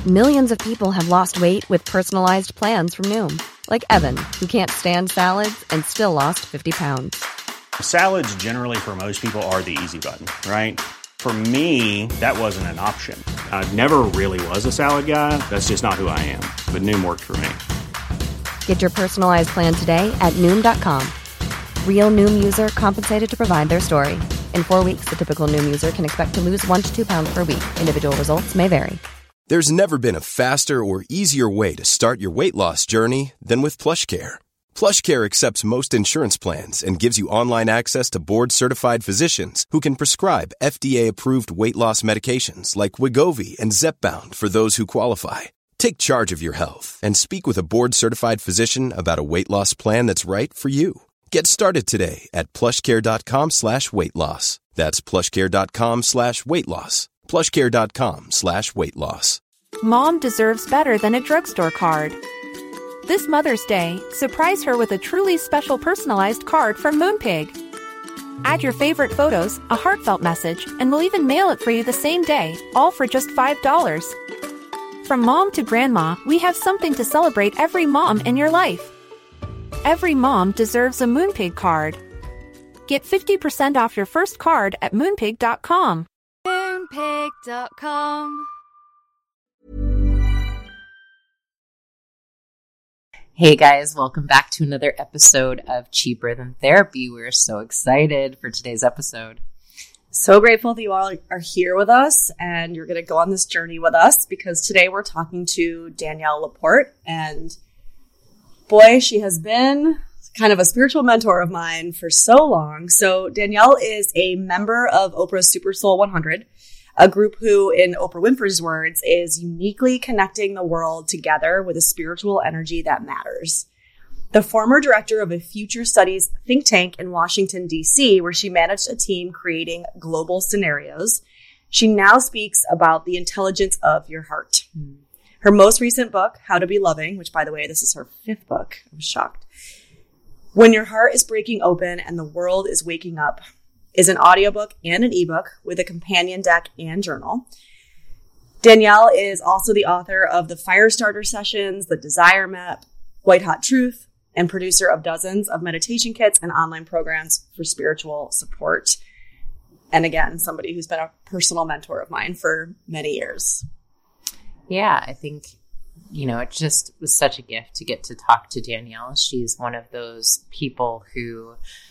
Millions of people have lost weight with personalized plans from Noom. Like Evan, who can't stand salads and still lost 50 pounds. Salads generally for most people are the easy button, right? For me, that wasn't an option. I never really was a salad guy. That's just not who I am. But Noom worked for me. Get your personalized plan today at Noom.com. Real Noom user compensated to provide their story. In 4 weeks, the typical Noom user can expect to lose 1 to 2 pounds per week. Individual results may vary. There's never been a faster or easier way to start your weight loss journey than with PlushCare. PlushCare accepts most insurance plans and gives you online access to board-certified physicians who can prescribe FDA-approved weight loss medications like Wegovy and Zepbound for those who qualify. Take charge of your health and speak with a board-certified physician about a weight loss plan that's right for you. Get started today at plushcare.com/weight-loss. That's plushcare.com/weight-loss. plushcare.com/weight-loss. Mom deserves better than a drugstore card. This Mother's Day, surprise her with a truly special personalized card from Moonpig. Add your favorite photos, a heartfelt message, and we'll even mail it for you the same day, all for just $5. From mom to grandma, we have something to celebrate every mom in your life. Every mom deserves a Moonpig card. Get 50% off your first card at Moonpig.com. Moonpig.com. Hey guys, welcome back to another episode of Cheaper Than Therapy. We're so excited for today's episode. So grateful that you all are here with us and you're going to go on this journey with us, because today we're talking to Danielle LaPorte, and boy, she has been kind of a spiritual mentor of mine for so long. So Danielle is a member of Oprah's Super Soul 100, a group who, in Oprah Winfrey's words, is uniquely connecting the world together with a spiritual energy that matters. The former director of a future studies think tank in Washington, D.C., where she managed a team creating global scenarios, she now speaks about the intelligence of your heart. Her most recent book, How to Be Loving, which, by the way, this is her 5th book. I was shocked. When Your Heart is Breaking Open and the World is Waking Up, is an audiobook and an ebook with a companion deck and journal. Danielle is also the author of the Firestarter Sessions, the Desire Map, White Hot Truth, and producer of dozens of meditation kits and online programs for spiritual support. And again, somebody who's been a personal mentor of mine for many years. Yeah, I think, it just was such a gift to get to talk to Danielle. She's one of those people who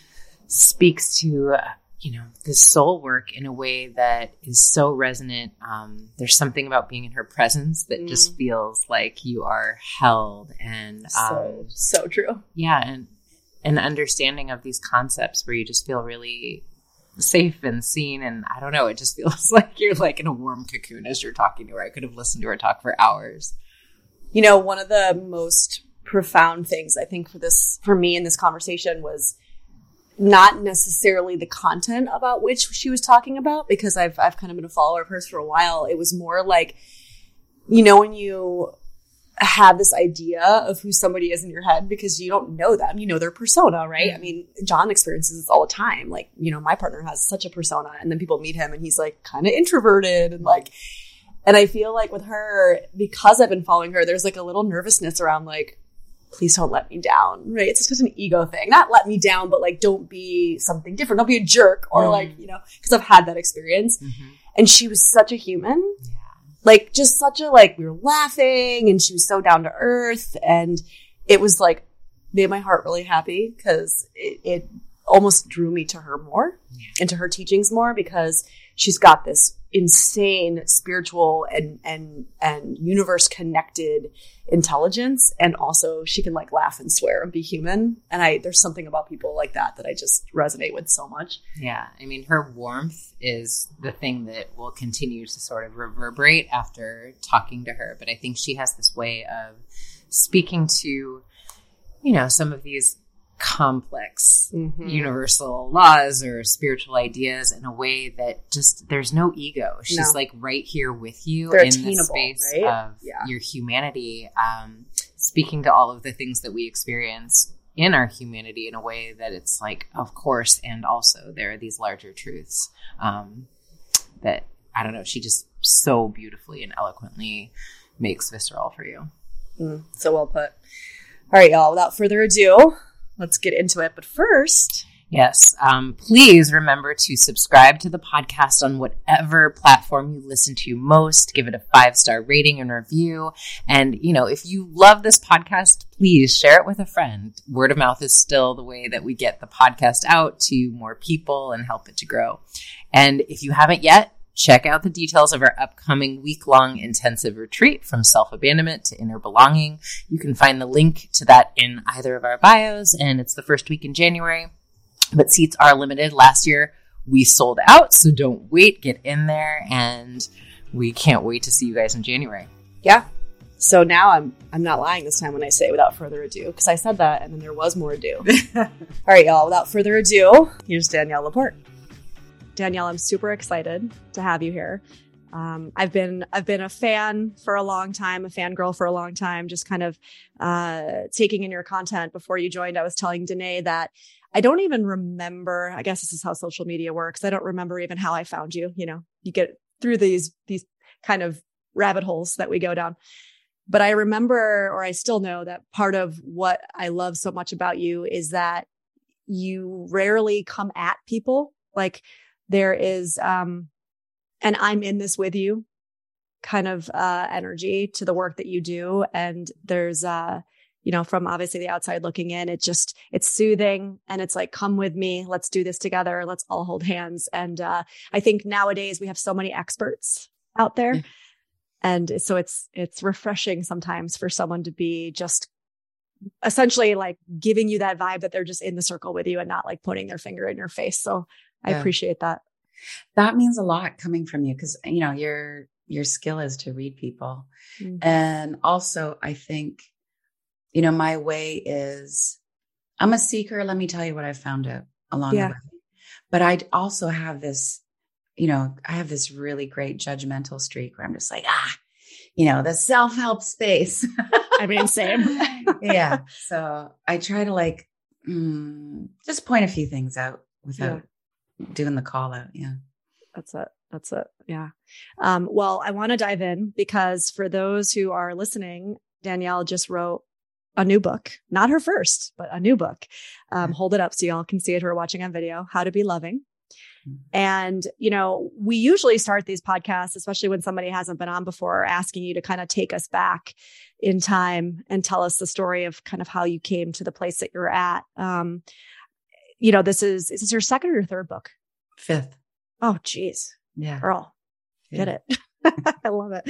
speaks to, the soul work in a way that is so resonant. There's something about being in her presence that just feels like you are held, and so true. Yeah, and an understanding of these concepts where you just feel really safe and seen, and I don't know, it just feels like you're like in a warm cocoon as you're talking to her. I could have listened to her talk for hours. One of the most profound things I think for me in this conversation was not necessarily the content about which she was talking about, because I've kind of been a follower of hers for a while. It was more like, when you have this idea of who somebody is in your head because you don't know them, their persona, right? I mean, John experiences this all the time. Like, my partner has such a persona, and then people meet him and he's like kind of introverted and like, and I feel like with her, because I've been following her, there's like a little nervousness around like, please don't let me down, right? It's just an ego thing. Not let me down, but like, don't be something different. Don't be a jerk, or like, because I've had that experience. And she was such a human, like just such a, like, we were laughing and she was so down to earth. And it was like, made my heart really happy, because it almost drew me to her more, into her teachings more, because she's got this insane spiritual and universe connected intelligence, and also she can like laugh and swear and be human, and there's something about people like that I just resonate with so much. Yeah, I mean, her warmth is the thing that will continue to sort of reverberate after talking to her, but I think she has this way of speaking to some of these complex universal laws or spiritual ideas in a way that just, there's no ego. She's like right here with you. They're in the space, right? Of your humanity, speaking to all of the things that we experience in our humanity in a way that it's like, of course, and also there are these larger truths that, I don't know, she just so beautifully and eloquently makes visceral for you. So well put. All right, y'all, without further ado, let's get into it. But first... Yes. Please remember to subscribe to the podcast on whatever platform you listen to most. Give it a 5-star rating and review. And, if you love this podcast, please share it with a friend. Word of mouth is still the way that we get the podcast out to more people and help it to grow. And if you haven't yet, check out the details of our upcoming week-long intensive retreat from self-abandonment to inner belonging. You can find the link to that in either of our bios, and it's the first week in January. But seats are limited. Last year, we sold out, so don't wait. Get in there, and we can't wait to see you guys in January. Yeah. So now I'm not lying this time when I say without further ado, because I said that, and then there was more ado. All right, y'all. Without further ado, here's Danielle Laporte. Danielle, I'm super excited to have you here. I've been a fan for a long time, a fangirl for a long time, just kind of taking in your content. Before you joined, I was telling Danae that I don't even remember, I guess this is how social media works. I don't remember even how I found you. You get through these kind of rabbit holes that we go down. But I remember, or I still know, that part of what I love so much about you is that you rarely come at people. Like there is, and I'm in this with you kind of energy to the work that you do. And there's, from obviously the outside looking in, it's soothing, and it's like, come with me, let's do this together. Let's all hold hands. And I think nowadays we have so many experts out there. Yeah. And so it's refreshing sometimes for someone to be just essentially like giving you that vibe that they're just in the circle with you and not like putting their finger in your face. So I appreciate that. That means a lot coming from you, because, your skill is to read people. Mm-hmm. And also I think, my way is, I'm a seeker. Let me tell you what I found out along the way. But I also have this, I have this really great judgmental streak where I'm just like, the self-help space. I mean, same. Yeah. So I try to just point a few things out without doing the call out. Yeah. That's it. Yeah. Well, I want to dive in because for those who are listening, Danielle just wrote a new book, not her first, but a new book. Hold it up so y'all can see it who are watching on video, How to Be Loving. And, we usually start these podcasts, especially when somebody hasn't been on before, asking you to kind of take us back in time and tell us the story of kind of how you came to the place that you're at. Is this your second or your third book? Fifth. Oh, geez. Yeah. Girl, get it. I love it.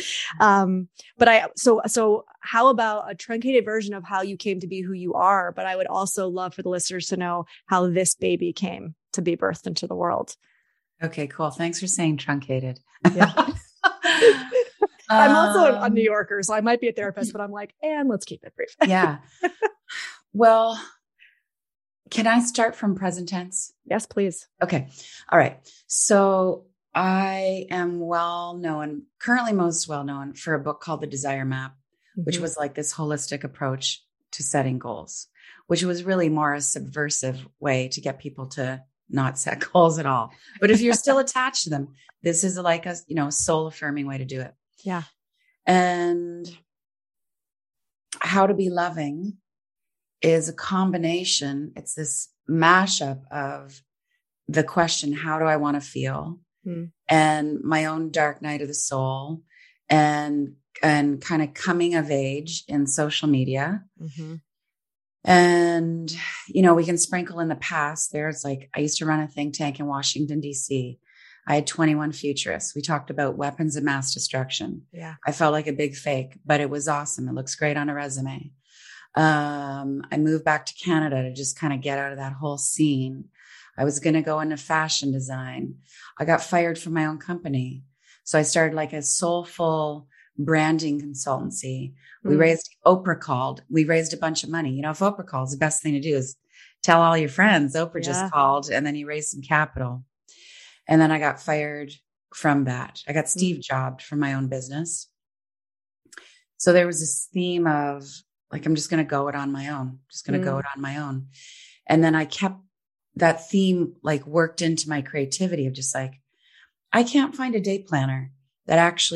So how about a truncated version of how you came to be who you are? But I would also love for the listeners to know how this baby came to be birthed into the world. Okay, cool. Thanks for saying truncated. Yeah. I'm also a New Yorker, so I might be a therapist, but I'm like, and let's keep it brief. Yeah. Well, can I start from present tense? Yes, please. Okay. All right. So I am currently most well known for a book called The Desire Map, which was like this holistic approach to setting goals, which was really more a subversive way to get people to not set goals at all. But if you're still attached to them, this is like a, soul affirming way to do it. Yeah. And How to Be Loving is a combination. It's this mashup of the question, how do I want to feel? And my own dark night of the soul, and kind of coming of age in social media. Mm-hmm. And, we can sprinkle in the past there. It's like, I used to run a think tank in Washington, D.C. I had 21 futurists. We talked about weapons of mass destruction. Yeah. I felt like a big fake, but it was awesome. It looks great on a resume. I moved back to Canada to just kind of get out of that whole scene. I was going to go into fashion design. I got fired from my own company. So I started like a soulful branding consultancy. We raised a bunch of money. If Oprah calls, the best thing to do is tell all your friends Oprah just called, and then you raise some capital. And then I got fired from that. I got Steve jobbed from my own business. So there was this theme of like, I'm just going to go it on my own, And then I kept that theme like worked into my creativity of just like, I can't find a day planner that actually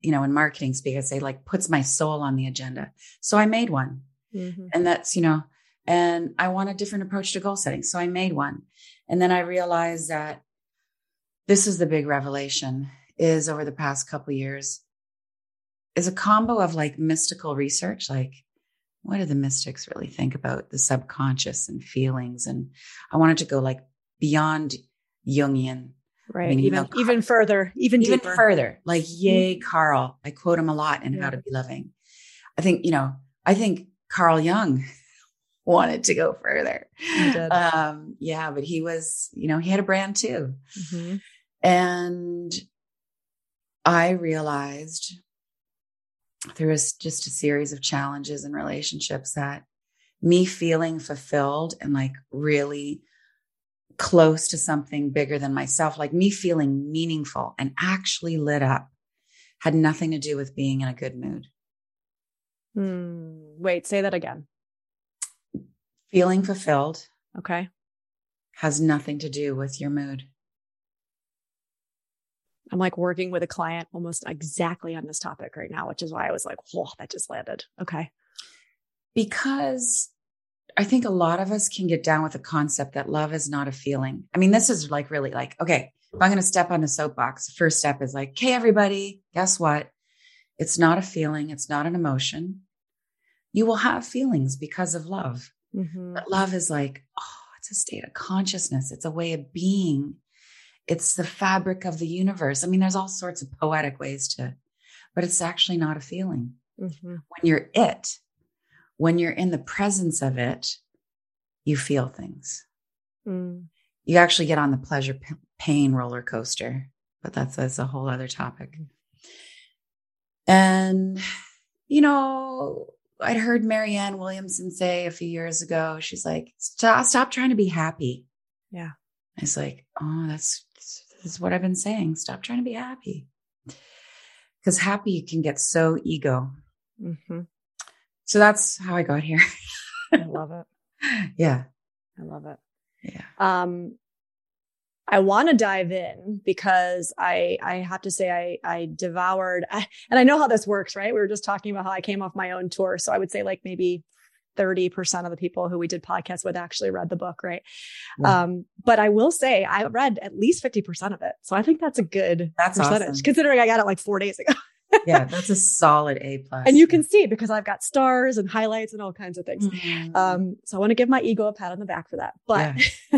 in marketing speak, I say like puts my soul on the agenda. So I made one. Mm-hmm. And that's, and I want a different approach to goal setting. So I made one. And then I realized that this is the big revelation is over the past couple of years is a combo of like mystical research. Like, what do the mystics really think about the subconscious and feelings? And I wanted to go like beyond Jungian. Right. Even further, even deeper. Further. Like, yay, Carl. I quote him a lot in How to Be Loving. I think Carl Jung wanted to go further. He did. But he was, he had a brand too. Mm-hmm. And I realized through just a series of challenges and relationships that me feeling fulfilled and like really close to something bigger than myself, like me feeling meaningful and actually lit up, had nothing to do with being in a good mood. Wait, say that again. Feeling fulfilled. Okay. Has nothing to do with your mood. I'm like working with a client almost exactly on this topic right now, which is why I was like, whoa, that just landed. Okay. Because I think a lot of us can get down with the concept that love is not a feeling. I mean, this is like really like, okay, if I'm going to step on a soapbox, the first step is like, okay, everybody, guess what? It's not a feeling. It's not an emotion. You will have feelings because of love. Mm-hmm. But love is like, it's a state of consciousness. It's a way of being. It's the fabric of the universe. I mean, there's all sorts of poetic ways but it's actually not a feeling. Mm-hmm. When you're in the presence of it, you feel things. Mm. You actually get on the pleasure pain roller coaster, but that's a whole other topic. And, I'd heard Marianne Williamson say a few years ago, she's like, stop trying to be happy. Yeah. I was like, this is what I've been saying. Stop trying to be happy. Because happy can get so ego. Mm-hmm. So that's how I got here. I love it. Yeah. I love it. Yeah. I want to dive in because I have to say I devoured, and I know how this works, right? We were just talking about how I came off my own tour. So I would say like maybe 30% of the people who we did podcasts with actually read the book, right? Yeah. But I will say I read at least 50% of it. So I think that's a good percentage, awesome. Considering I got it like 4 days ago. Yeah, that's a solid A+. And you can see because I've got stars and highlights and all kinds of things. Mm-hmm. So I want to give my ego a pat on the back for that. But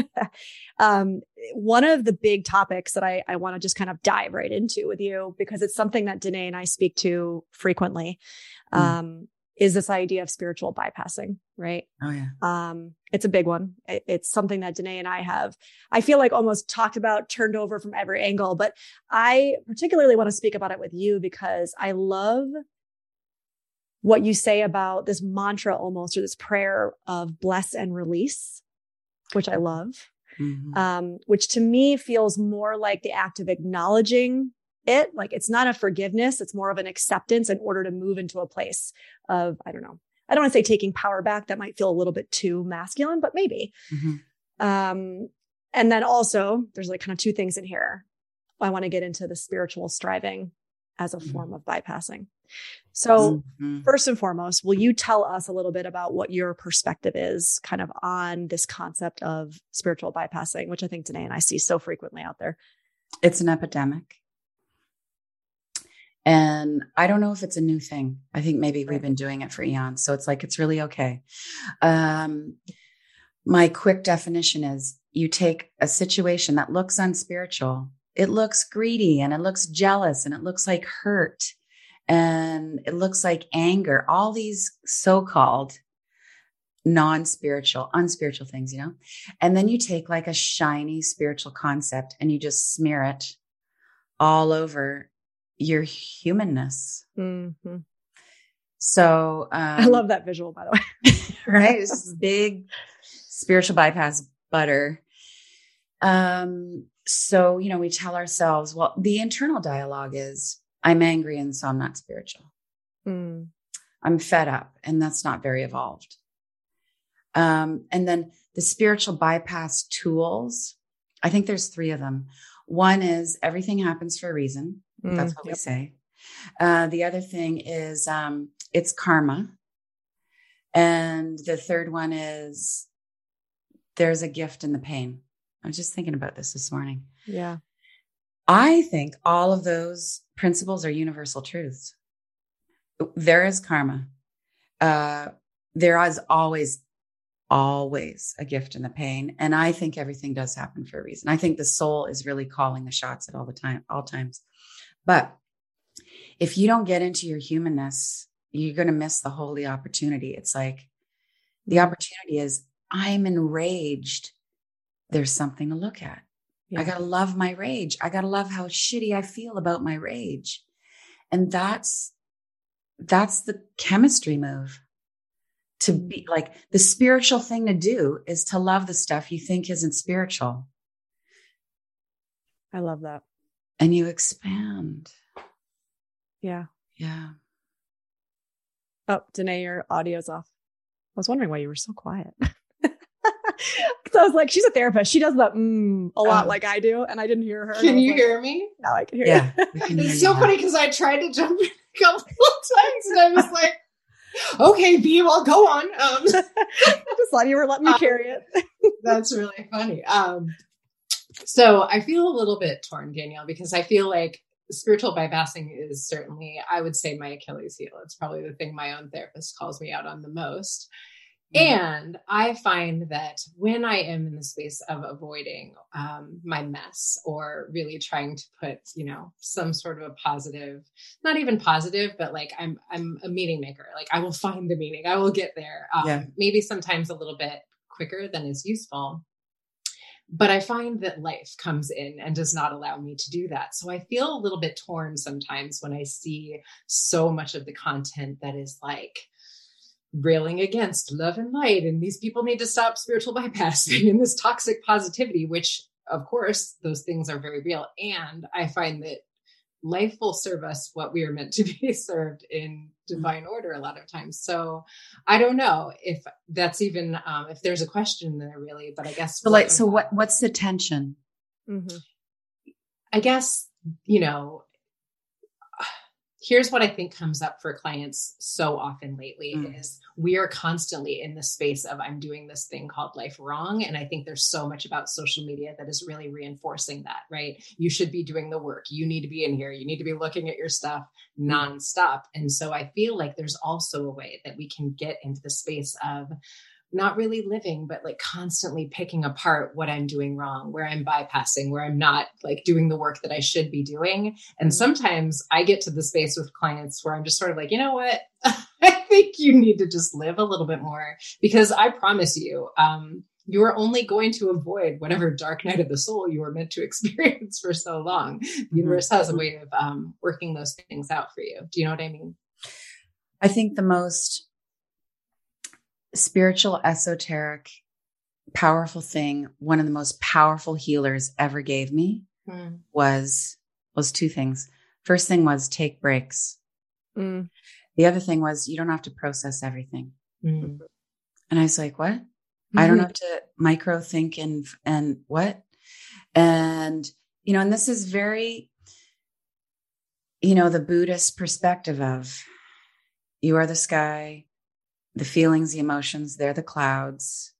one of the big topics that I want to just kind of dive right into with you, because it's something that Danae and I speak to frequently, is this idea of spiritual bypassing, right? Oh yeah. It's a big one. It's something that Danae and I feel like almost talked about, turned over from every angle, but I particularly want to speak about it with you because I love what you say about this mantra almost, or this prayer of bless and release, which I love, which to me feels more like the act of acknowledging it. Like it's not a forgiveness. It's more of an acceptance in order to move into a place of, I don't know. I don't want to say taking power back. That might feel a little bit too masculine, but maybe. And then also there's like kind of two things in here. I want to get into the spiritual striving as a form of bypassing. So first and foremost, will you tell us a little bit about what your perspective is kind of on this concept of spiritual bypassing, which I think Danae and I see so frequently out there? It's an epidemic. And I don't know if it's a new thing. I think maybe we've been doing it for eons. So it's like, it's really okay. My quick definition is you take a situation that looks unspiritual. It looks greedy and it looks jealous and it looks like hurt and it looks like anger, all these so-called non-spiritual, unspiritual things, and then you take like a shiny spiritual concept and you just smear it all over your humanness. Mm-hmm. So I love that visual, by the way. Right? It's this big spiritual bypass butter. So, we tell ourselves, well, the internal dialogue is I'm angry and so I'm not spiritual. I'm fed up and that's not very evolved. And then the spiritual bypass tools, I think there's 3 of them. One is everything happens for a reason. That's what we say. The other thing is it's karma. And the third one is there's a gift in the pain. I was just thinking about this morning. Yeah. I think all of those principles are universal truths. There is karma. There is always a gift in the pain. And I think everything does happen for a reason. I think the soul is really calling the shots at all times. But if you don't get into your humanness, you're going to miss the holy opportunity. It's like the opportunity is I'm enraged. There's something to look at. Yeah. I got to love my rage. I got to love how shitty I feel about my rage. And that's the chemistry move. To be like the spiritual thing to do is to love the stuff you think isn't spiritual. I love that. And you expand. Yeah. Yeah. Oh, Danae, your audio's off. I was wondering why you were so quiet. Because I was like, she's a therapist. She does that a lot like I do. And I didn't hear her. Can you hear me? Now I can hear you. It's so funny because I tried to jump in a couple of times and I was like, okay, B, well, go on. I just thought you were letting me carry it. That's really funny. So I feel a little bit torn, Danielle, because I feel like spiritual bypassing is certainly, I would say, my Achilles heel. It's probably the thing my own therapist calls me out on the most. And I find that when I am in the space of avoiding my mess or really trying to put, some sort of a positive, not even positive, but like I'm a meaning maker. Like I will find the meaning. I will get there. Maybe sometimes a little bit quicker than is useful. But I find that life comes in and does not allow me to do that. So I feel a little bit torn sometimes when I see so much of the content that is like, railing against love and light, and these people need to stop spiritual bypassing and this toxic positivity, which of course those things are very real. And I find that life will serve us what we are meant to be served in divine order a lot of times. So I don't know if that's even, if there's a question there really, but I guess. What's the tension? Mm-hmm. I guess, here's what I think comes up for clients so often lately is we are constantly in the space of I'm doing this thing called life wrong. And I think there's so much about social media that is really reinforcing that, right? You should be doing the work. You need to be in here. You need to be looking at your stuff nonstop. And so I feel like there's also a way that we can get into the space of not really living, but like constantly picking apart what I'm doing wrong, where I'm bypassing, where I'm not like doing the work that I should be doing. And sometimes I get to the space with clients where I'm just sort of like, you know what? I think you need to just live a little bit more, because I promise you, you are only going to avoid whatever dark night of the soul you were meant to experience for so long. The universe has a way of working those things out for you. Do you know what I mean? I think the most spiritual, esoteric, powerful thing, one of the most powerful healers ever gave me was two things. First thing was take breaks. The other thing was you don't have to process everything. And I was like, what? I don't have to micro think and what? And, and this is very, the Buddhist perspective of you are the sky, the feelings, the emotions, they're the clouds.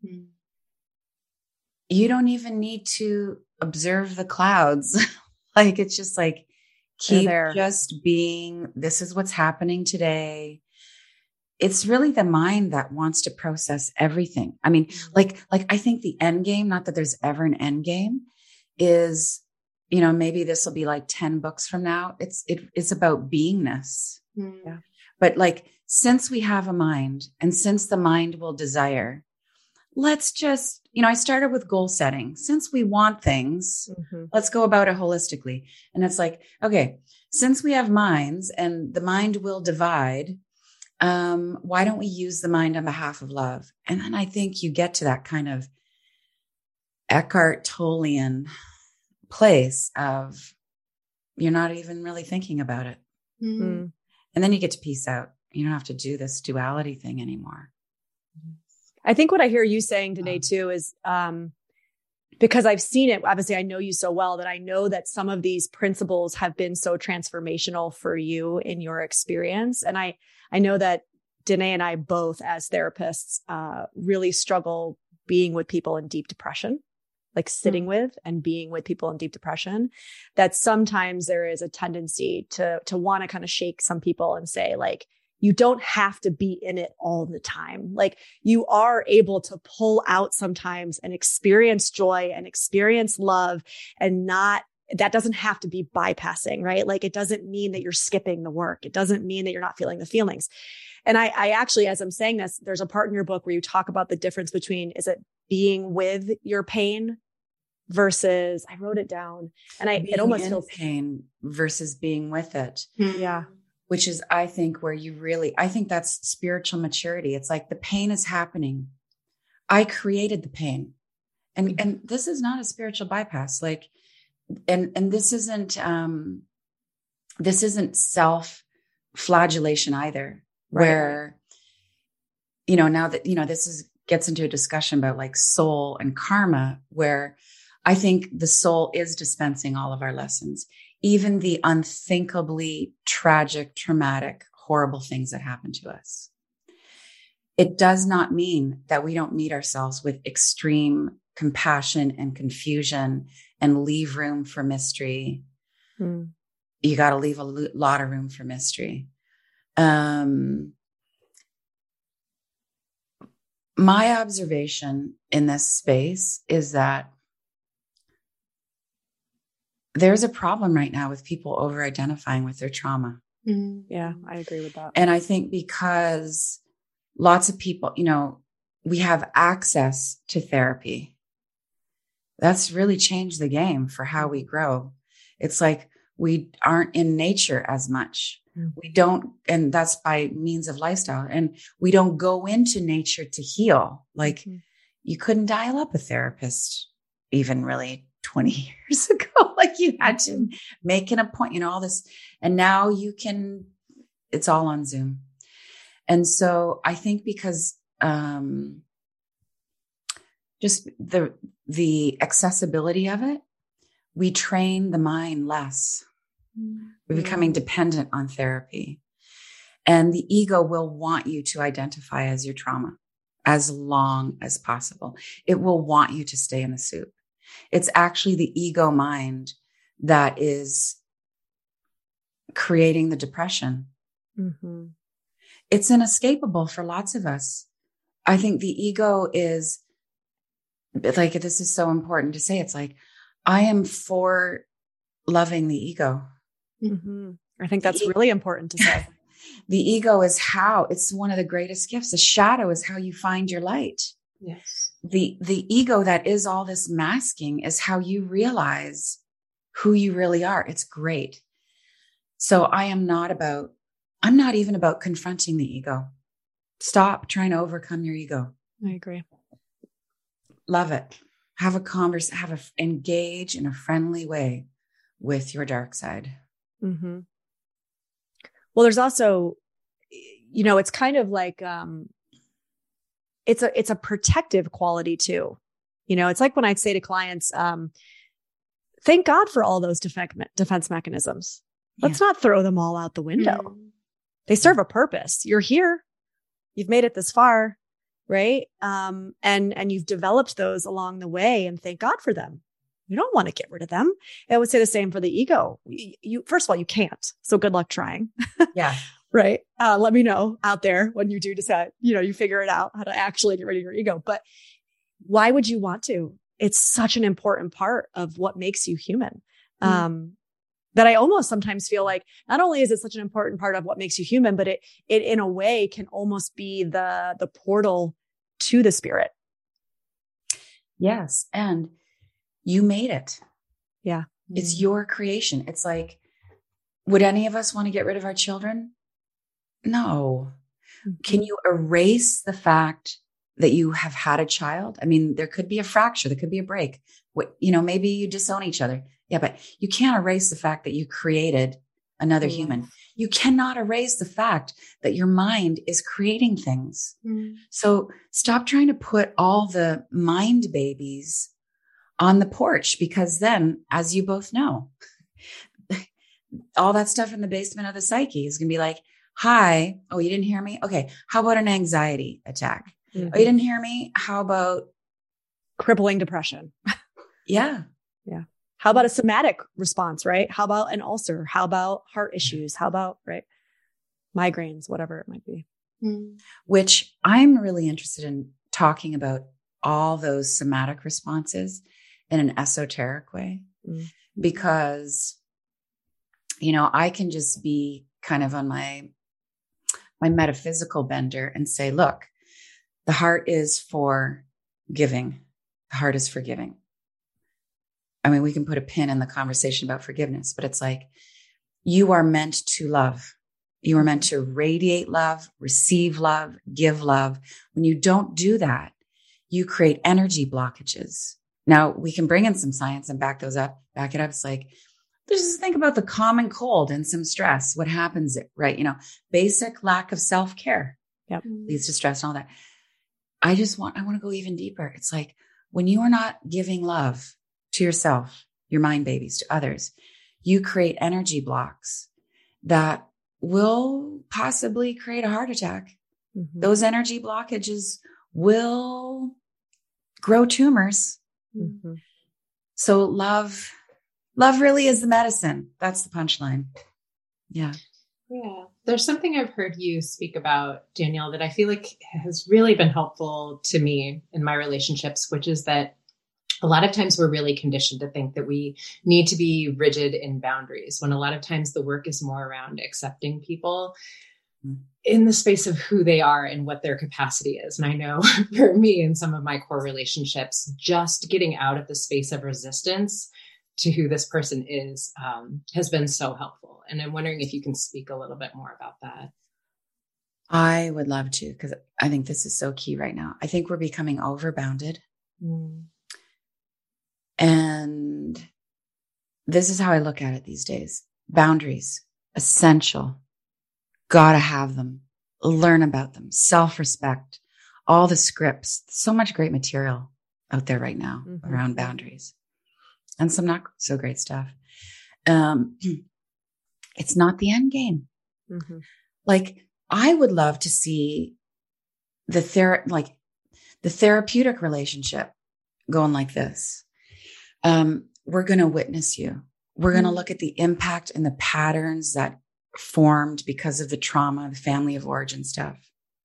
You don't even need to observe the clouds. Like, it's just like, keep just being, this is what's happening today. It's really the mind that wants to process everything. I mean, like I think the end game, not that there's ever an end game, is, maybe this will be like 10 books from now. It's about beingness. Yeah. But like, since we have a mind and since the mind will desire, let's just, I started with goal setting. Since we want things, let's go about it holistically. And it's like, okay, since we have minds and the mind will divide, why don't we use the mind on behalf of love? And then I think you get to that kind of Eckhart Tollean place of you're not even really thinking about it. And then you get to peace out. You don't have to do this duality thing anymore. I think what I hear you saying today too is, because I've seen it. Obviously, I know you so well that I know that some of these principles have been so transformational for you in your experience. And I know that Danae and I both, as therapists, really struggle being with people in deep depression, like sitting with and being with people in deep depression, that sometimes there is a tendency to want to kind of shake some people and say, like, you don't have to be in it all the time. Like, you are able to pull out sometimes and experience joy and experience love, and that doesn't have to be bypassing, right? Like, it doesn't mean that you're skipping the work. It doesn't mean that you're not feeling the feelings. And I actually, as I'm saying this, there's a part in your book where you talk about the difference between, is it being with your pain versus, I wrote it down, and it almost feels pain versus being with it. Yeah. Which is, I think, where I think that's spiritual maturity. It's like the pain is happening. I created the pain. And this is not a spiritual bypass. Like, and this isn't self-flagellation either, Right. where, now that, this gets into a discussion about like soul and karma, where I think the soul is dispensing all of our lessons, even the unthinkably tragic, traumatic, horrible things that happen to us. It does not mean that we don't meet ourselves with extreme compassion and confusion and leave room for mystery. You got to leave a lot of room for mystery. My observation in this space is that there's a problem right now with people over-identifying with their trauma. Yeah, I agree with that. And I think because lots of people, we have access to therapy. That's really changed the game for how we grow. It's like we aren't in nature as much. We don't, and that's by means of lifestyle. And we don't go into nature to heal. Like, you couldn't dial up a therapist even really 20 years ago. Like, you had to make an appointment, all this. And now it's all on Zoom. And so I think because just the accessibility of it, we train the mind less. We're becoming dependent on therapy. And the ego will want you to identify as your trauma as long as possible. It will want you to stay in the soup. It's actually the ego mind that is creating the depression. It's inescapable for lots of us. I think the ego is like, this is so important to say. It's like, I am for loving the ego. I think that's really important to say. The ego is it's one of the greatest gifts. The shadow is how you find your light. Yes. The ego that is all this masking is how you realize who you really are. It's great. So I'm not even about confronting the ego. Stop trying to overcome your ego. I agree. Love it. Have a conversation, engage in a friendly way with your dark side. Well, there's also, it's kind of like, it's a protective quality too. It's like when I'd say to clients, thank God for all those defense mechanisms. Let's not throw them all out the window. They serve a purpose. You're here. You've made it this far. Right. And you've developed those along the way, and thank God for them. You don't want to get rid of them. I would say the same for the ego. You first of all, you can't. So good luck trying. Yeah. Right. Let me know out there when you do decide, you figure it out how to actually get rid of your ego. But why would you want to? It's such an important part of what makes you human. That I almost sometimes feel like not only is it such an important part of what makes you human, but it in a way can almost be the portal to the spirit. Yes. And you made it. Yeah. It's your creation. It's like, would any of us want to get rid of our children? No. Can you erase the fact that you have had a child? I mean, there could be a fracture. There could be a break. Maybe you disown each other. Yeah, but you can't erase the fact that you created another human. You cannot erase the fact that your mind is creating things. So stop trying to put all the mind babies on the porch, because then, as you both know, all that stuff in the basement of the psyche is going to be like, hi, oh, you didn't hear me? Okay. How about an anxiety attack? Mm-hmm. Oh, you didn't hear me? How about crippling depression? Yeah. Yeah. How about a somatic response, right? How about an ulcer? How about heart issues? How about, right, migraines, whatever it might be. Which I'm really interested in talking about all those somatic responses in an esoteric way, because, I can just be kind of on my metaphysical bender and say, look, the heart is for giving. The heart is for giving. I mean, we can put a pin in the conversation about forgiveness, but it's like, you are meant to love. You are meant to radiate love, receive love, give love. When you don't do that, you create energy blockages. Now, we can bring in some science and back it up. It's like, just think about the common cold and some stress. What happens, right? Basic lack of self-care leads to stress and all that. I want to go even deeper. It's like, when you are not giving love to yourself, your mind babies, to others, you create energy blocks that will possibly create a heart attack. Mm-hmm. Those energy blockages will grow tumors. Mm-hmm. So love really is the medicine. That's the punchline. Yeah. Yeah. There's something I've heard you speak about, Danielle, that I feel like has really been helpful to me in my relationships, which is that a lot of times we're really conditioned to think that we need to be rigid in boundaries, when a lot of times the work is more around accepting people in the space of who they are and what their capacity is. And I know for me, in some of my core relationships, just getting out of the space of resistance to who this person is has been so helpful. And I'm wondering if you can speak a little bit more about that. I would love to, because I think this is so key right now. I think we're becoming overbounded. And this is how I look at it these days. Boundaries, essential. Gotta have them. Learn about them. Self-respect. All the scripts. So much great material out there right now around boundaries. And some not so great stuff. It's not the end game. Mm-hmm. Like, I would love to see the therapeutic relationship going like this. We're going to witness you. We're going to look at the impact and the patterns that formed because of the trauma, the family of origin stuff.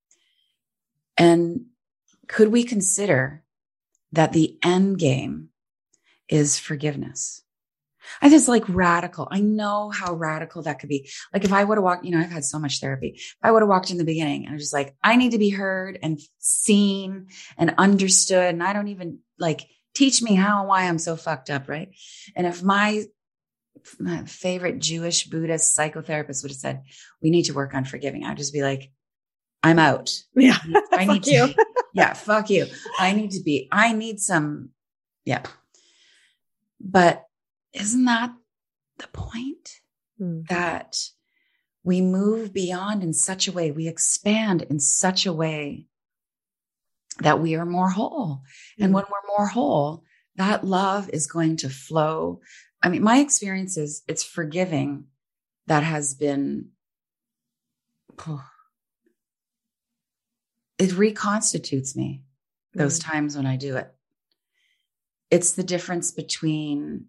And could we consider that the end game is forgiveness? I just like radical. I know how radical that could be. Like, if I would have walked, I've had so much therapy. If I would have walked in the beginning and I was just like, I need to be heard and seen and understood. And I don't even teach me how and why I'm so fucked up. Right. And if my favorite Jewish Buddhist psychotherapist would have said, we need to work on forgiving, I'd just be like, I'm out. Yeah. I need to. Yeah. Fuck you. I need some. Yeah. But isn't that the point? That we move beyond in such a way, we expand in such a way that we are more whole. And when we're more whole, that love is going to flow. I mean, my experience is it's forgiving that has been, it reconstitutes me those times when I do it. It's the difference between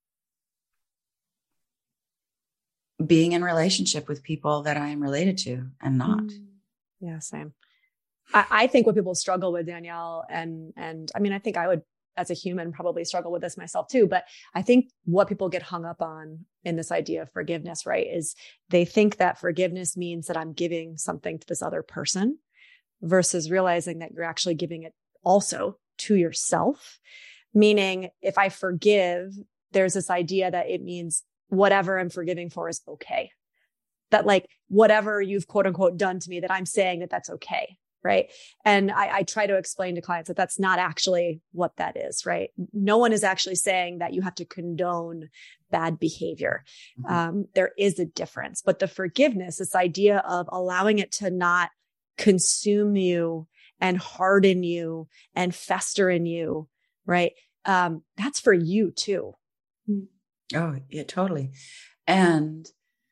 being in relationship with people that I am related to and not. Yeah, same. I think what people struggle with, Danielle, and I mean, I think I would, as a human, probably struggle with this myself too. But I think what people get hung up on in this idea of forgiveness, right, is they think that forgiveness means that I'm giving something to this other person, versus realizing that you're actually giving it also to yourself. Meaning, if I forgive, there's this idea that it means whatever I'm forgiving for is okay. That whatever you've quote unquote done to me, that I'm saying that that's okay. Right. And I try to explain to clients that that's not actually what that is. Right. No one is actually saying that you have to condone bad behavior. There is a difference, but the forgiveness, this idea of allowing it to not consume you and harden you and fester in you. Right. that's for you too. Oh, yeah, totally. And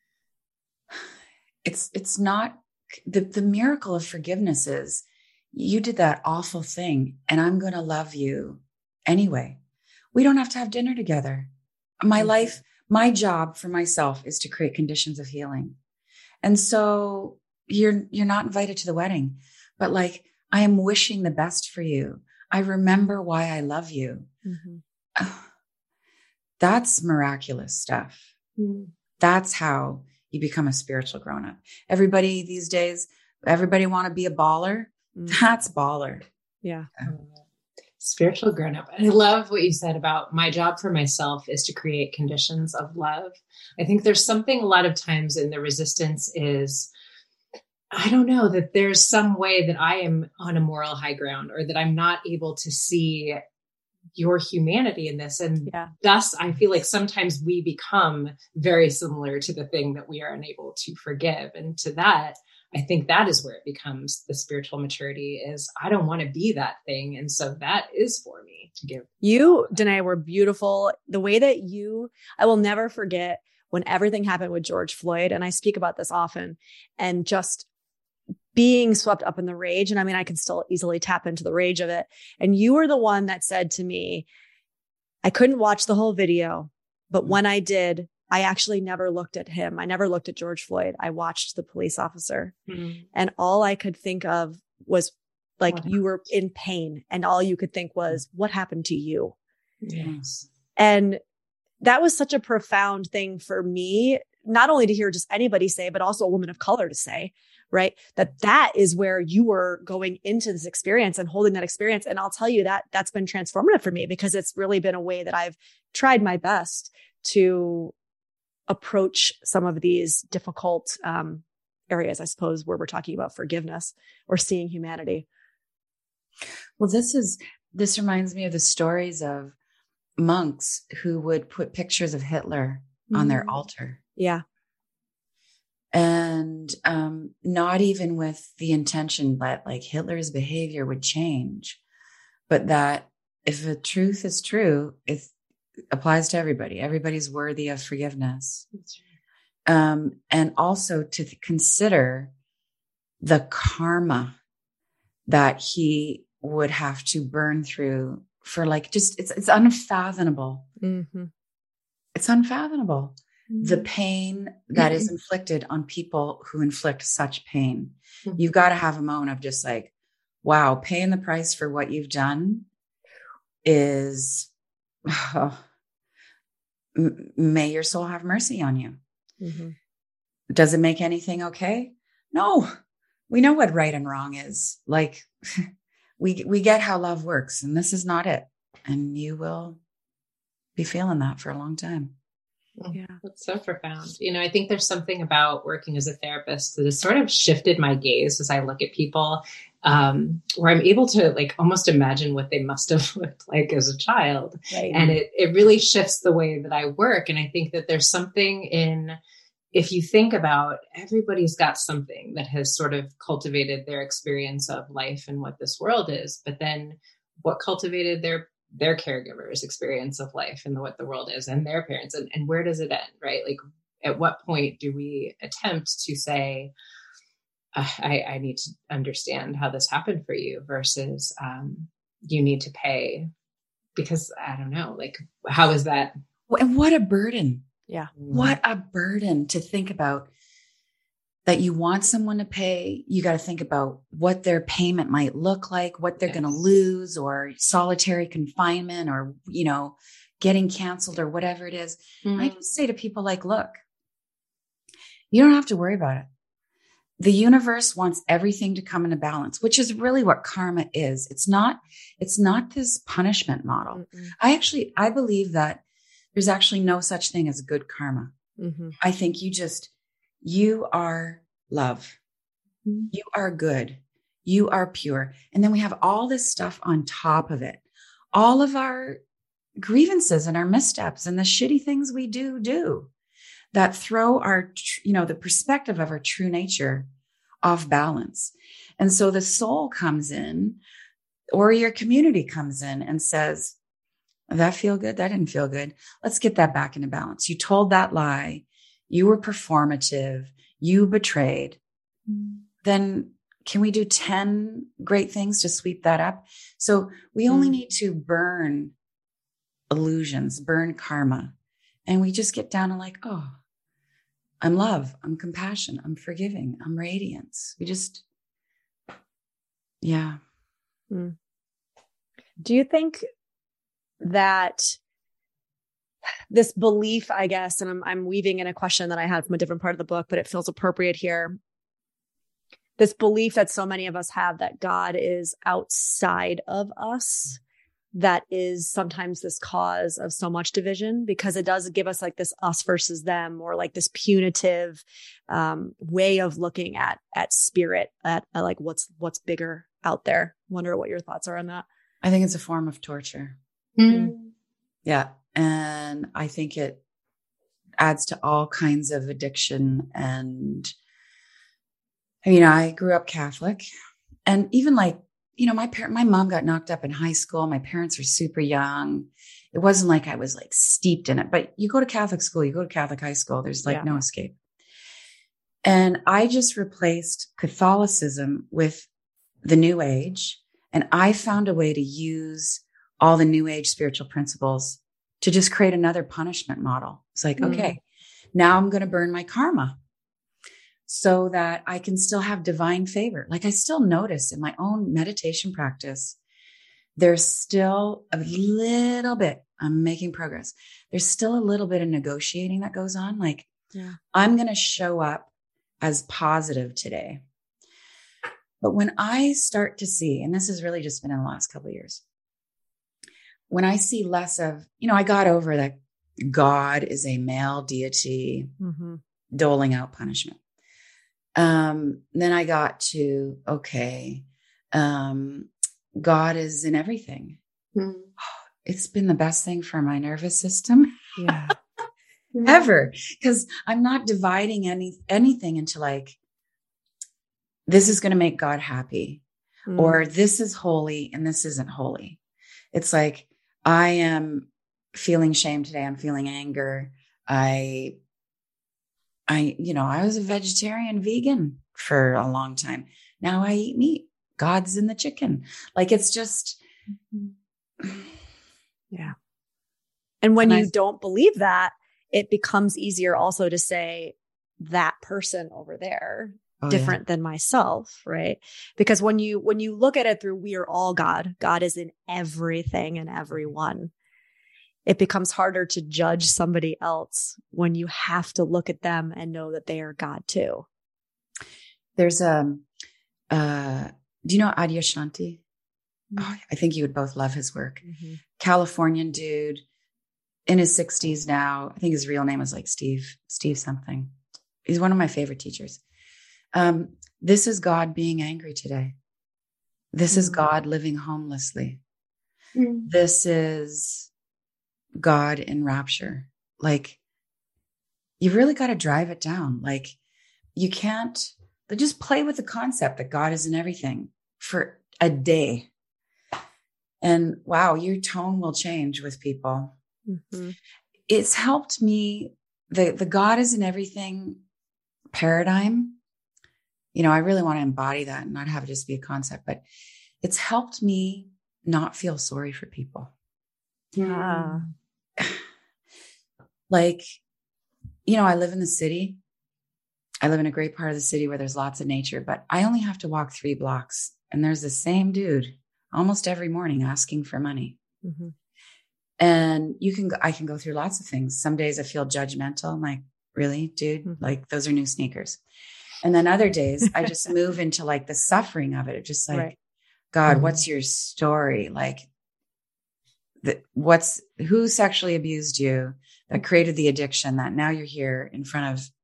it's not the miracle of forgiveness is you did that awful thing and I'm going to love you anyway. We don't have to have dinner together. My life, my job for myself is to create conditions of healing. And so you're not invited to the wedding, but like, I am wishing the best for you. I remember why I love you. Mm-hmm. That's miraculous stuff. Mm. That's how you become a spiritual grown-up. Everybody these days, everybody want to be a baller. That's baller. Yeah. Spiritual grown-up. And I love what you said about my job for myself is to create conditions of love. I think there's something a lot of times in the resistance is, I don't know, that there's some way that I am on a moral high ground or that I'm not able to see your humanity in this. And thus I feel like sometimes we become very similar to the thing that we are unable to forgive. And to that, I think that is where it becomes the spiritual maturity is I don't want to be that thing. And so that is for me to give. You, Danae, were beautiful. The way that I will never forget when everything happened with George Floyd. And I speak about this often and just being swept up in the rage. And I mean, I can still easily tap into the rage of it. And you were the one that said to me, I couldn't watch the whole video, but when I did, I actually never looked at him. I never looked at George Floyd. I watched the police officer. Mm-hmm. And all I could think of was like, you were in pain. And all you could think was, what happened to you? Yes. And that was such a profound thing for me, not only to hear just anybody say, but also a woman of color to say, right? That is where you were going into this experience and holding that experience. And I'll tell you that that's been transformative for me because it's really been a way that I've tried my best to approach some of these difficult areas, I suppose, where we're talking about forgiveness or seeing humanity. Well, this reminds me of the stories of monks who would put pictures of Hitler on their altar. Yeah. And not even with the intention that like Hitler's behavior would change, but that if the truth is true, it applies to everybody. Everybody's worthy of forgiveness. And also to consider the karma that he would have to burn through for like, just, it's unfathomable. Mm-hmm. It's unfathomable. The pain that is inflicted on people who inflict such pain. Mm-hmm. You've got to have a moment of just like, wow, paying the price for what you've done is, may your soul have mercy on you. Mm-hmm. Does it make anything okay? No, we know what right and wrong is. Like we get how love works and this is not it. And you will be feeling that for a long time. Yeah, that's so profound. You know, I think there's something about working as a therapist that has sort of shifted my gaze as I look at people, where I'm able to like almost imagine what they must have looked like as a child. Right. And it really shifts the way that I work. And I think that there's something in, if you think about everybody's got something that has sort of cultivated their experience of life and what this world is, but then what cultivated their caregivers' experience of life and what the world is and their parents and where does it end, right? Like at what point do we attempt to say, I need to understand how this happened for you versus you need to pay because I don't know, like how is that? And what a burden. Yeah. What a burden to think about that you want someone to pay. You got to think about what their payment might look like, what they're going to lose or solitary confinement or, you know, getting canceled or whatever it is. Mm-hmm. I just say to people like, look, you don't have to worry about it. The universe wants everything to come into balance, which is really what karma is. It's not this punishment model. Mm-mm. I believe that there's actually no such thing as good karma. Mm-hmm. I think you are love. Mm-hmm. You are good. You are pure. And then we have all this stuff on top of it. All of our grievances and our missteps and the shitty things we do that throw our, the perspective of our true nature off balance. And so the soul comes in or your community comes in and says, that feel good? That didn't feel good. Let's get that back into balance. You told that lie. You were performative. You betrayed. Then can we do 10 great things to sweep that up? So we only need to burn illusions, burn karma. And we just get down and like, oh, I'm love. I'm compassion. I'm forgiving. I'm radiance. We just, yeah. Do you think that this belief, I guess, and I'm weaving in a question that I had from a different part of the book, but it feels appropriate here. This belief that so many of us have that God is outside of us, that is sometimes this cause of so much division, because it does give us like this us versus them, or like this punitive way of looking at spirit, at like what's bigger out there. Wonder what your thoughts are on that. I think it's a form of torture. Yeah. And I think it adds to all kinds of addiction. And I mean, I grew up Catholic, and even like, you know, my mom got knocked up in high school. My parents were super young. It wasn't like I was like steeped in it, but you go to Catholic school, you go to Catholic high school, there's like no escape. And I just replaced Catholicism with the New Age. And I found a way to use all the New Age spiritual principles to just create another punishment model. It's like, okay, now I'm going to burn my karma so that I can still have divine favor. Like I still notice in my own meditation practice, there's still a little bit, I'm making progress. There's still a little bit of negotiating that goes on. Like I'm going to show up as positive today. But when I start to see, and this has really just been in the last couple of years, when I see less of, you know, I got over that God is a male deity doling out punishment. Then I got to, okay, God is in everything. It's been the best thing for my nervous system ever, because I'm not dividing anything into like, this is going to make God happy, or this is holy and this isn't holy. It's like, I am feeling shame today. I'm feeling anger. I was a vegetarian vegan for a long time. Now I eat meat. God's in the chicken. Like, it's just. Yeah. And when you don't believe that, it becomes easier also to say that person over there different than myself. Right. Because when you look at it through, we are all God, God is in everything and everyone. It becomes harder to judge somebody else when you have to look at them and know that they are God too. There's do you know Adyashanti? Oh, I think you would both love his work. Californian dude in his 60s now. I think his real name is like Steve something. He's one of my favorite teachers. This is God being angry today. This is God living homelessly. This is God in rapture. Like, you really got to drive it down. Like, you can't just play with the concept that God is in everything for a day. And wow, your tone will change with people. It's helped me. The God is in everything paradigm. You know, I really want to embody that and not have it just be a concept, but it's helped me not feel sorry for people. Like, you know, I live in the city. I live in a great part of the city where there's lots of nature, but I only have to walk 3 blocks and there's the same dude almost every morning asking for money. And I can go through lots of things. Some days I feel judgmental. I'm like, really, dude? Like, those are new sneakers. And then other days I just move into like the suffering of it. It's just like, God, what's your story? Like, who sexually abused you that created the addiction that now you're here in front of?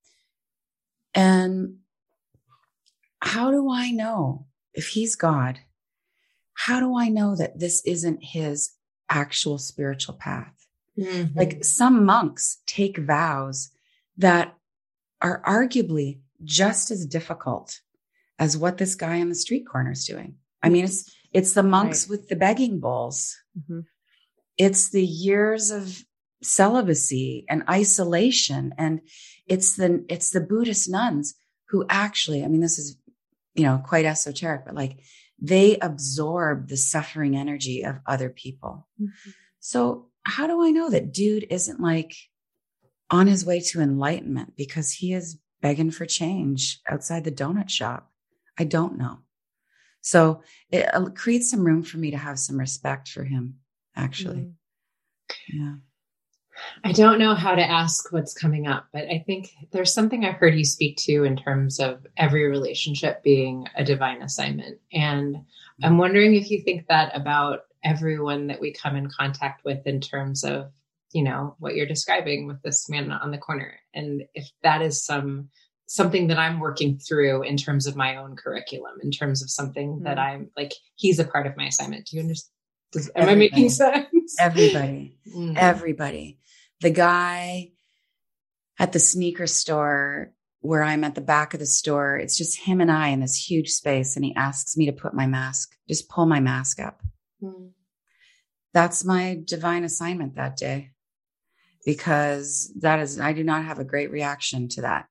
And how do I know if he's God? How do I know that this isn't his actual spiritual path? Like, some monks take vows that are arguably just as difficult as what this guy on the street corner is doing. I mean, it's the monks with the begging bowls. It's the years of celibacy and isolation. And it's the Buddhist nuns who actually, I mean, this is, quite esoteric, but like they absorb the suffering energy of other people. Mm-hmm. So how do I know that dude isn't like on his way to enlightenment because he is begging for change outside the donut shop? I don't know. So it creates some room for me to have some respect for him, actually. Yeah. I don't know how to ask what's coming up, but I think there's something I've heard you speak to in terms of every relationship being a divine assignment. And I'm wondering if you think that about everyone that we come in contact with in terms of, what you're describing with this man on the corner. And if that is something that I'm working through in terms of my own curriculum, in terms of something that I'm like, he's a part of my assignment. Do you understand? Am I making sense? Everybody. The guy at the sneaker store where I'm at the back of the store, it's just him and I in this huge space. And he asks me to pull my mask up. That's my divine assignment that day, because I do not have a great reaction to that.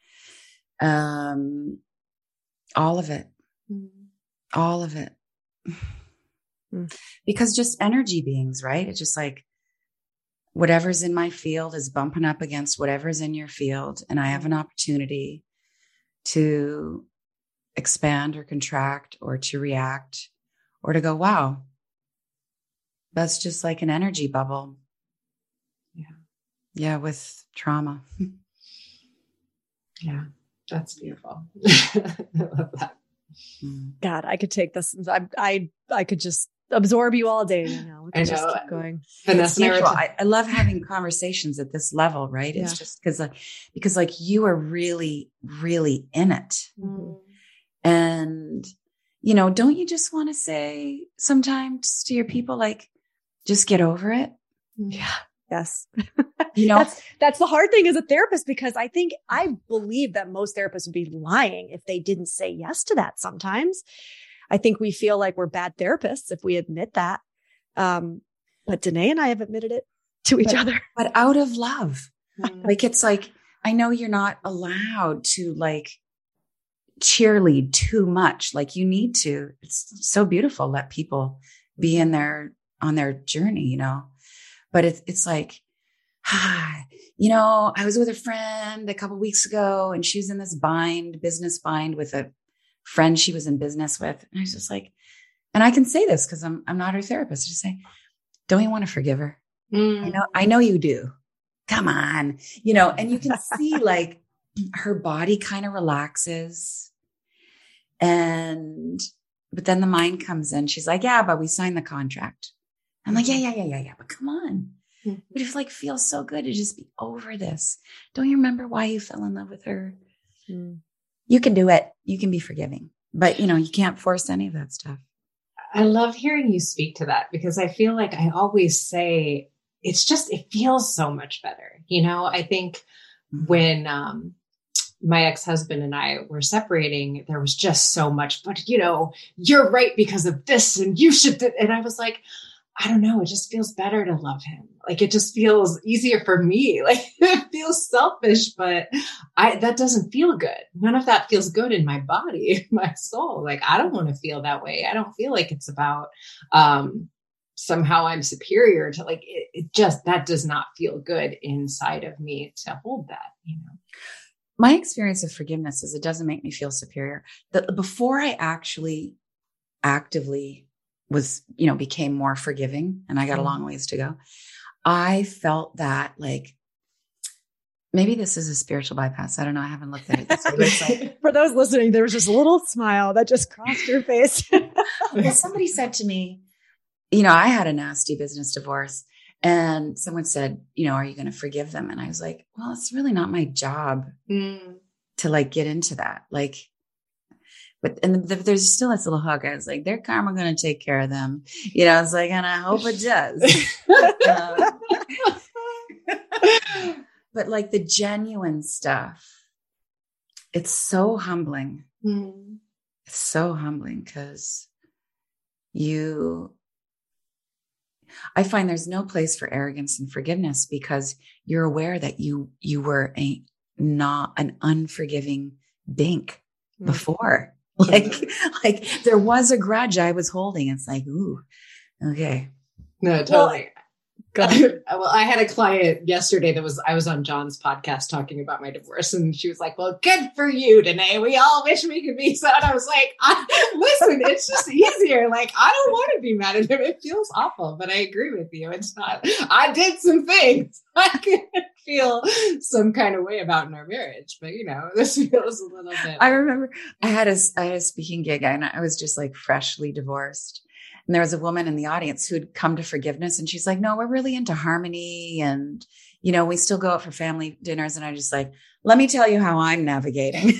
All of it. Because just energy beings, right? It's just like whatever's in my field is bumping up against whatever's in your field. And I have an opportunity to expand or contract or to react or to go, wow, that's just like an energy bubble. Yeah. With trauma. Yeah. That's beautiful. I love that. God, I could take this. I could just absorb you all day. I know. Just keep going. Vanessa, I love having conversations at this level, right? It's just because you are really, really in it. Mm-hmm. And, don't you just want to say sometimes to your people, like, just get over it? Yeah. Yes. That's the hard thing as a therapist, because I believe that most therapists would be lying if they didn't say yes to that sometimes. I think we feel like we're bad therapists if we admit that. But Danae and I have admitted it to each other. But out of love. Like, it's like, I know you're not allowed to like cheerlead too much. Like, you need to. It's so beautiful. Let people be on their journey, But it's like, I was with a friend a couple of weeks ago and she was in this business bind with a friend she was in business with. And I was just like, and I can say this because I'm not her therapist. I just say, don't you want to forgive her? I know you do. Come on, and you can see like her body kind of relaxes. But then the mind comes in. She's like, yeah, but we signed the contract. I'm like, yeah. But come on. But it feels so good to just be over this. Don't you remember why you fell in love with her? You can do it. You can be forgiving, but you can't force any of that stuff. I love hearing you speak to that, because I feel like I always say it feels so much better. I think when, my ex-husband and I were separating, there was just so much, but you're right because of this and you should. And I was like, I don't know. It just feels better to love him. Like, it just feels easier for me. Like, it feels selfish, but that doesn't feel good. None of that feels good in my body, my soul. Like, I don't want to feel that way. I don't feel like it's about, somehow I'm superior to that does not feel good inside of me to hold that, My experience of forgiveness is it doesn't make me feel superior. Before I actually actively became more forgiving, and I got a long ways to go, I felt that like, maybe this is a spiritual bypass. I don't know. I haven't looked at it this way. But it's like, for those listening, there was just a little smile that just crossed your face. Well, somebody said to me, I had a nasty business divorce, and someone said, are you going to forgive them? And I was like, well, it's really not my job to get into that. But there's still this little hug. I was like, their karma going to take care of them. I was like, and I hope it does. But the genuine stuff, it's so humbling. It's so humbling because I find there's no place for arrogance and forgiveness because you're aware that you were not an unforgiving dink before. Like there was a grudge I was holding. It's like, ooh, okay. No, totally. Well, I had a client yesterday I was on John's podcast talking about my divorce, and she was like, well, good for you, Danae. We all wish we could be so. And I was like, listen, it's just easier. Like, I don't want to be mad at him. It feels awful, but I agree with you. It's not, I did some things. I can feel some kind of way about in our marriage, but this feels a little bit. I remember I had a speaking gig and I was just like freshly divorced. And there was a woman in the audience who had come to forgiveness. And she's like, no, we're really into harmony. And, we still go out for family dinners. And I just like, let me tell you how I'm navigating.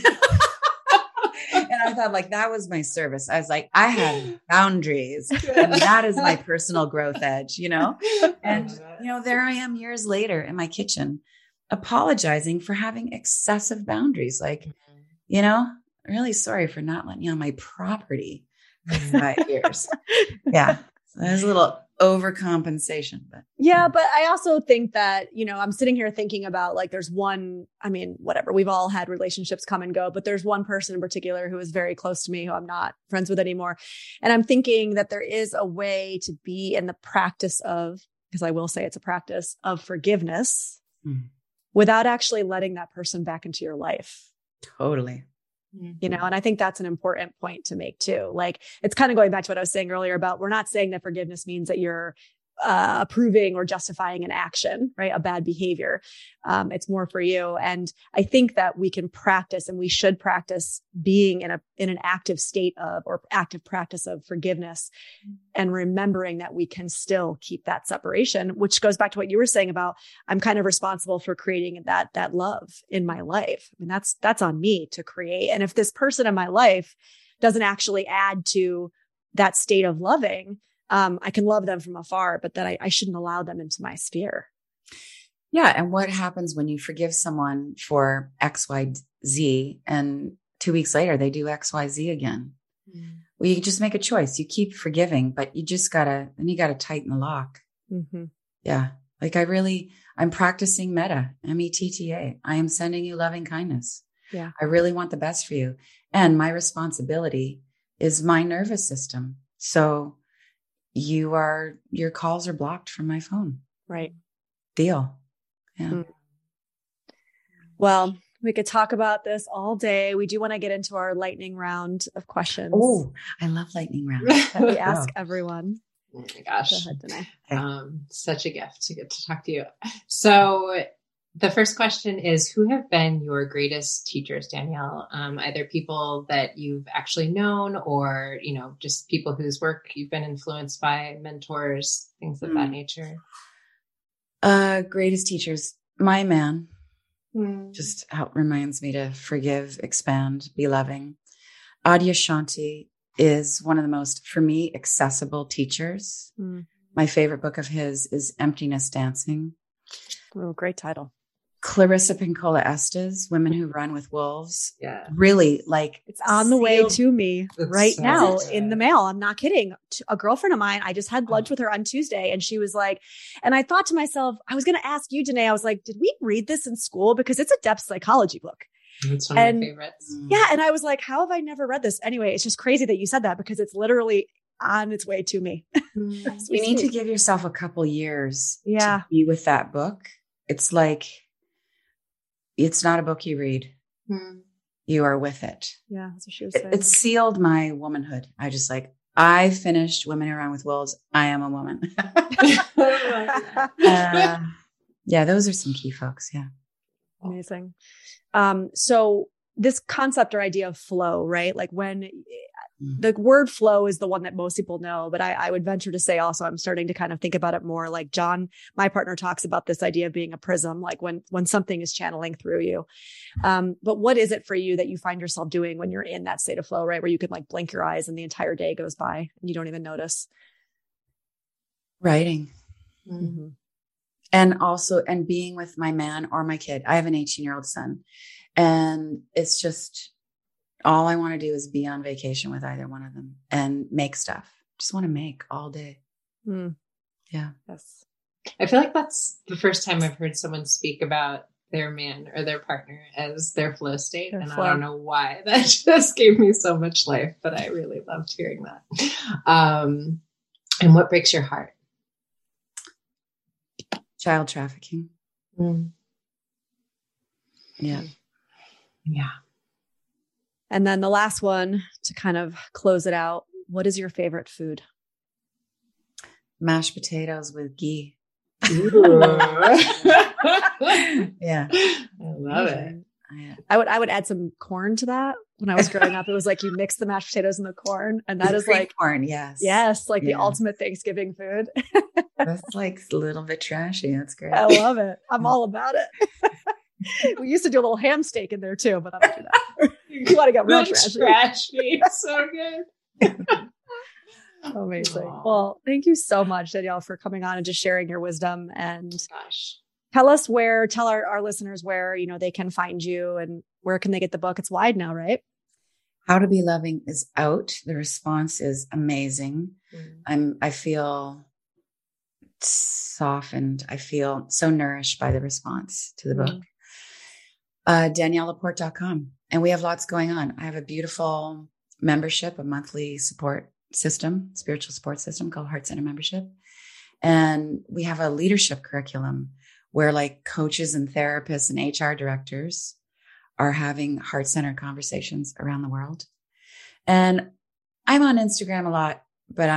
And I thought like, that was my service. I was like, I have boundaries and that is my personal growth edge, and, there I am years later in my kitchen, apologizing for having excessive boundaries. Like, really sorry for not letting you on my property. 5 years. Yeah. So there's a little overcompensation, but I also think that, I'm sitting here thinking about like, there's one, whatever, we've all had relationships come and go, but there's one person in particular who is very close to me, who I'm not friends with anymore. And I'm thinking that there is a way to be in the practice of, because I will say it's a practice of forgiveness without actually letting that person back into your life. Totally. And I think that's an important point to make too. Like, it's kind of going back to what I was saying earlier about, we're not saying that forgiveness means that you're approving or justifying an action, right? A bad behavior. It's more for you. And I think that we can practice, and we should practice being in an active state of, or active practice of forgiveness, and remembering that we can still keep that separation, which goes back to what you were saying about, I'm kind of responsible for creating that love in my life. That's on me to create. And if this person in my life doesn't actually add to that state of loving, I can love them from afar, but that I shouldn't allow them into my sphere. Yeah. And what happens when you forgive someone for X, Y, Z, and 2 weeks later they do X, Y, Z again? Well, you just make a choice. You keep forgiving, but you gotta tighten the lock. Yeah. Like I'm practicing metta, METTA. I am sending you loving kindness. Yeah. I really want the best for you. And my responsibility is my nervous system. So your calls are blocked from my phone. Right. Deal. Yeah. Well, we could talk about this all day. We do want to get into our lightning round of questions. Oh, I love lightning round. That we ask everyone. Oh my gosh. Go ahead, Danae. Such a gift to get to talk to you. So the first question is, who have been your greatest teachers, Danielle? Either people that you've actually known or, just people whose work you've been influenced by, mentors, things of that nature. Greatest teachers. My man just reminds me to forgive, expand, be loving. Adyashanti is one of the most, for me, accessible teachers. My favorite book of his is Emptiness Dancing. Oh, great title. Clarissa Pinkola Estes, Women Who Run with Wolves. Yeah. Really, like, it's on the way to me right so now good. In the mail. I'm not kidding. A girlfriend of mine, I just had lunch with her on Tuesday, and she was like, and I thought to myself, I was going to ask you, Danae, I was like, did we read this in school? Because it's a depth psychology book. It's one of my favorites. Yeah. And I was like, how have I never read this? Anyway, it's just crazy that you said that, because it's literally on its way to me. You need to give yourself a couple years to be with that book. It's like, it's not a book you read. You are with it. Yeah, that's what she was saying. It sealed my womanhood. I finished Women Who Run with Wolves. I am a woman. Yeah, those are some key folks. Yeah. Amazing. So this concept or idea of flow, right? Like when the word flow is the one that most people know, but I would venture to say also, I'm starting to kind of think about it more like John, my partner, talks about this idea of being a prism, like when something is channeling through you. But what is it for you that you find yourself doing when you're in that state of flow, right? Where you can like blink your eyes and the entire day goes by and you don't even notice. Writing. And being with my man or my kid. I have an 18-year-old son, and it's just, all I want to do is be on vacation with either one of them and make stuff. Just want to make all day. Yeah. Yes. I feel like that's the first time I've heard someone speak about their man or their partner as their flow state. Their and flow. I don't know why that just gave me so much life, but I really loved hearing that. And what breaks your heart? Child trafficking. Mm. Yeah. Yeah. And then the last one to kind of close it out. What is your favorite food? Mashed potatoes with ghee. Yeah. I love it. Yeah. I would add some corn to that. When I was growing up, it was like you mix the mashed potatoes and the corn, and that is like corn. Yes. yes, like the Yeah. ultimate Thanksgiving food. That's like a little bit trashy. That's great. I love it. I'm all about it. We used to do a little ham steak in there too, but I don't do that. You want to get real trashy. Trashy. So good. Amazing. Aw. Well, thank you so much, Danielle, for coming on and just sharing your wisdom. And Gosh. tell our listeners where, they can find you and where can they get the book? It's wide now, right? How to Be Loving is out. The response is amazing. I feel softened. I feel so nourished by the response to the book. DanielleLaporte.com. And we have lots going on. I have a beautiful membership, a monthly support system, spiritual support system called Heart Center Membership. And we have a leadership curriculum where like coaches and therapists and HR directors are having heart center conversations around the world. And I'm on Instagram a lot, but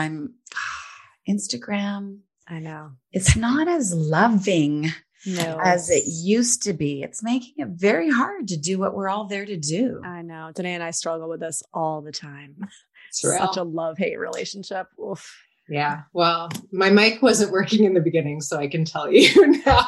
Instagram, I know. it's not as loving No. as it used to be. It's making it very hard to do what we're all there to do. I know. Danae and I struggle with this all the time. It's real. Such a love-hate relationship. Oof. Yeah. Well, my mic wasn't working in the beginning, so I can tell you now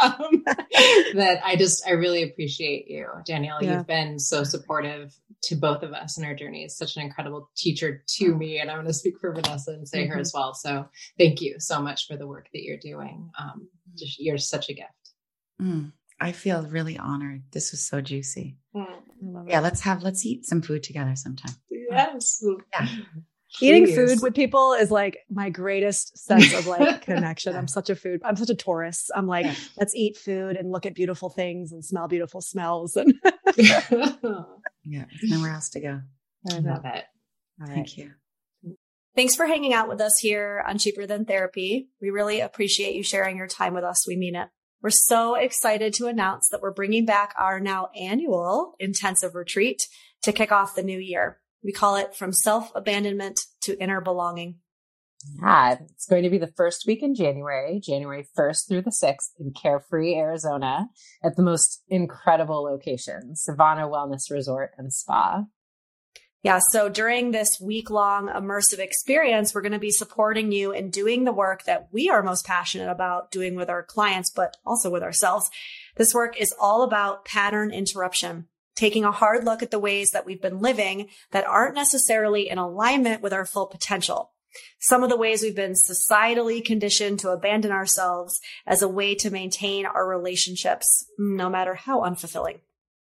that I really appreciate you, Danielle. Yeah. You've been so supportive to both of us in our journey. It's such an incredible teacher to me, and I'm going to speak for Vanessa and say her as well. So thank you so much for the work that you're doing. You're such a gift. I feel really honored. This was so juicy. I love it. Yeah, let's eat some food together sometime. Yes. Yeah. Eating Please. food with people is like my greatest sense of like connection. I'm such a tourist. I'm like, let's eat food and look at beautiful things and smell beautiful smells. And Yeah, there's nowhere else to go. I love it. Thank you. Thanks for hanging out with us here on Cheaper Than Therapy. We really appreciate you sharing your time with us. We mean it. We're so excited to announce that we're bringing back our now annual intensive retreat to kick off the new year. We call it From Self-Abandonment to Inner Belonging. Yeah, it's going to be the first week in January 1st through the 6th in Carefree, Arizona, at the most incredible location, Savannah Wellness Resort and Spa. Yeah, so during this week-long immersive experience, we're going to be supporting you in doing the work that we are most passionate about doing with our clients, but also with ourselves. This work is all about pattern interruption, taking a hard look at the ways that we've been living that aren't necessarily in alignment with our full potential. Some of the ways we've been societally conditioned to abandon ourselves as a way to maintain our relationships, no matter how unfulfilling.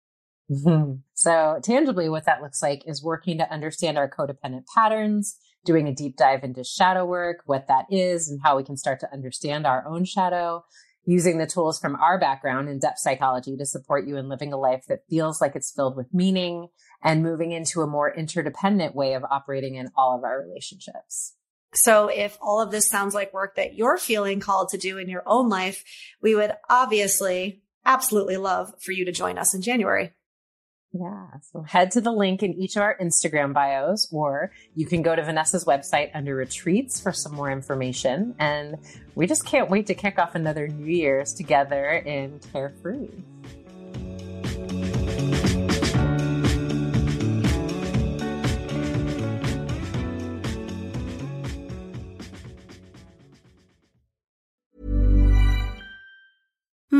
So tangibly, what that looks like is working to understand our codependent patterns, doing a deep dive into shadow work, what that is, and how we can start to understand our own shadow, using the tools from our background in depth psychology to support you in living a life that feels like it's filled with meaning, and moving into a more interdependent way of operating in all of our relationships. So if all of this sounds like work that you're feeling called to do in your own life, we would absolutely love for you to join us in January. Yeah. So head to the link in each of our Instagram bios, or you can go to Vanessa's website under retreats for some more information. And we just can't wait to kick off another New Year's together in Carefree.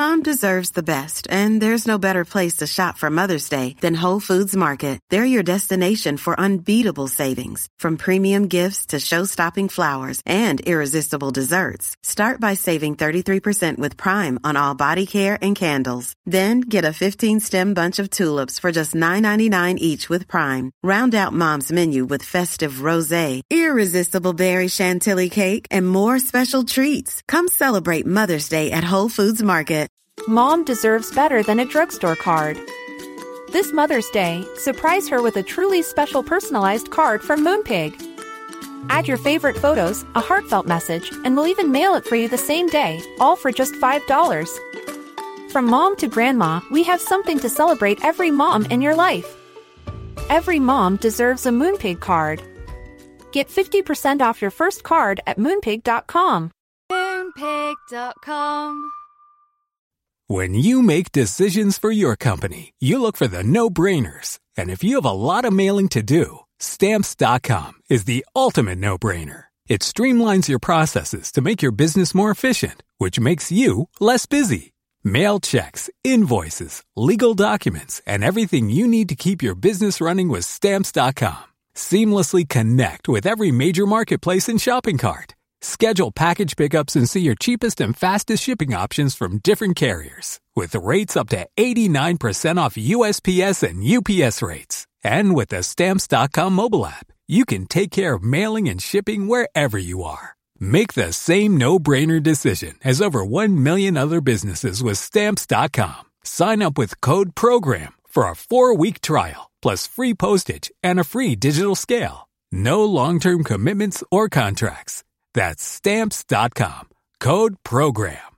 Mom deserves the best, and there's no better place to shop for Mother's Day than Whole Foods Market. They're your destination for unbeatable savings, from premium gifts to show-stopping flowers and irresistible desserts. Start by saving 33% with Prime on all body care and candles. Then get a 15-stem bunch of tulips for just $9.99 each with Prime. Round out Mom's menu with festive rosé, irresistible berry chantilly cake, and more special treats. Come celebrate Mother's Day at Whole Foods Market. Mom deserves better than a drugstore card. This Mother's Day, surprise her with a truly special personalized card from Moonpig. Add your favorite photos, a heartfelt message, and we'll even mail it for you the same day, all for just $5. From mom to grandma, we have something to celebrate every mom in your life. Every mom deserves a Moonpig card. Get 50% off your first card at Moonpig.com. Moonpig.com. When you make decisions for your company, you look for the no-brainers. And if you have a lot of mailing to do, Stamps.com is the ultimate no-brainer. It streamlines your processes to make your business more efficient, which makes you less busy. Mail checks, invoices, legal documents, and everything you need to keep your business running with Stamps.com. Seamlessly connect with every major marketplace and shopping cart. Schedule package pickups and see your cheapest and fastest shipping options from different carriers, with rates up to 89% off USPS and UPS rates. And with the Stamps.com mobile app, you can take care of mailing and shipping wherever you are. Make the same no-brainer decision as over 1 million other businesses with Stamps.com. Sign up with code PROGRAM for a 4-week trial, plus free postage and a free digital scale. No long-term commitments or contracts. That's Stamps.com. Code PROGRAM.